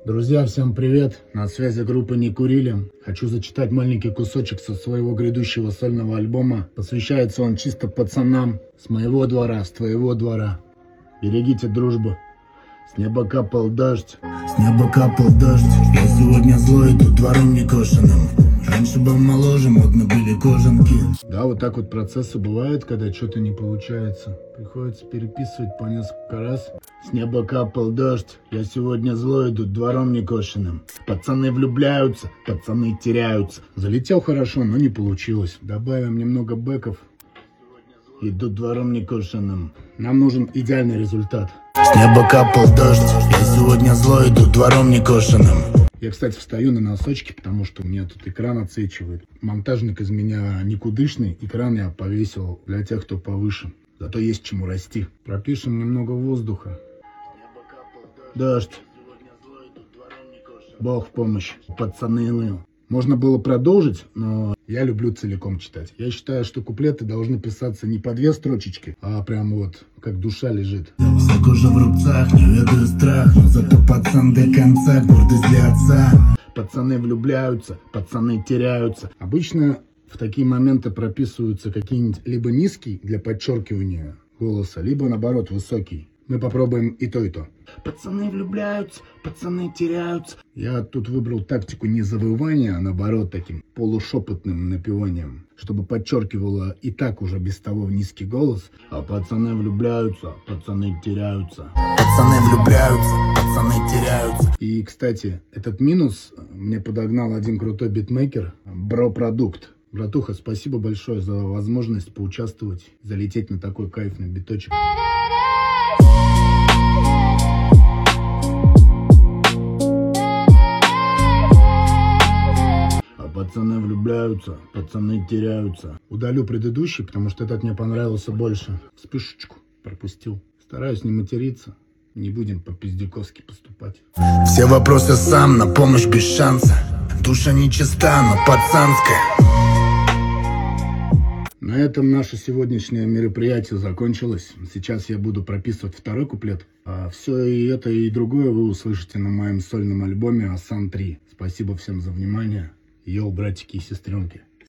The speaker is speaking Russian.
Друзья, всем привет! На связи группа «Не курили». Хочу зачитать маленький кусочек со своего грядущего сольного альбома. Посвящается он чисто пацанам с моего двора, с твоего двора. Берегите дружбу. С неба капал дождь. С неба капал дождь. Я сегодня злой, тут двором некошенным. Раньше был моложе, модно были кожанки. Да, вот так вот процессы бывают, когда что-то не получается. Приходится переписывать по несколько раз. С неба капал дождь. Я сегодня злой, идут двором некошенным. Пацаны влюбляются, пацаны теряются. Залетел хорошо, но не получилось. Добавим немного бэков. Идут двором некошенным. Нам нужен идеальный результат. С неба капал дождь. Я сегодня злой, идут двором некошенным. Я, кстати, встаю на носочки, потому что у меня тут экран отсвечивает. Монтажник из меня никудышный. Экран я повесил для тех, кто повыше. Зато есть чему расти. Пропишем немного воздуха. Дождь. Бог в помощь. Пацаны. Можно было продолжить, но я люблю целиком читать. Я считаю, что куплеты должны писаться не по две строчечки, а прям вот как душа лежит. Вся кожа в рубцах, не ведаю страх, но зато пацан до конца, гордость для отца. Пацаны влюбляются, пацаны теряются. Обычно в такие моменты прописываются какие-нибудь либо низкий для подчеркивания голоса, либо наоборот высокий. Мы попробуем и то, и то. Пацаны влюбляются, пацаны теряются. Я тут выбрал тактику не завывания, а наоборот таким полушепотным напеванием, чтобы подчеркивало и так уже без того низкий голос. А пацаны влюбляются, пацаны теряются. Пацаны влюбляются, пацаны теряются. И, кстати, этот минус мне подогнал один крутой битмейкер, Бро-продукт. Братуха, спасибо большое за возможность поучаствовать, залететь на такой кайфный биточек. Пацаны влюбляются, пацаны теряются. Удалю предыдущий, потому что этот мне понравился больше. Вспышечку пропустил. Стараюсь не материться. Не будем по-пиздюковски поступать. Все вопросы сам, на помощь без шанса. Душа нечиста, но пацанская. На этом наше сегодняшнее мероприятие закончилось. Сейчас я буду прописывать второй куплет. А все и это, и другое вы услышите на моем сольном альбоме «Асан 3». Спасибо всем за внимание. Йоу, братики и сестренки.